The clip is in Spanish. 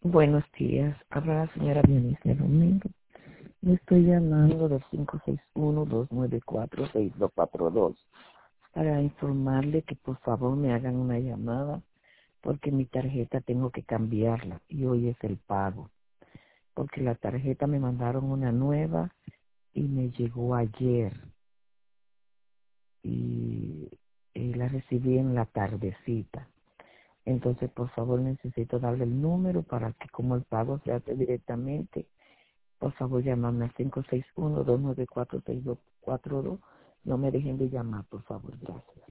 Buenos días, habla la señora Dionisio Domingo. Le estoy llamando del 561-294-6242 para informarle que por favor me hagan una llamada porque mi tarjeta tengo que cambiarla y hoy es el pago. Porque la tarjeta me mandaron una nueva y me llegó ayer y, y la recibí en la tardecita. Entonces, por favor, necesito darle el número para que como el pago se hace directamente, por favor, llamarme al 561-294-6242. No me dejen de llamar, por favor. Gracias.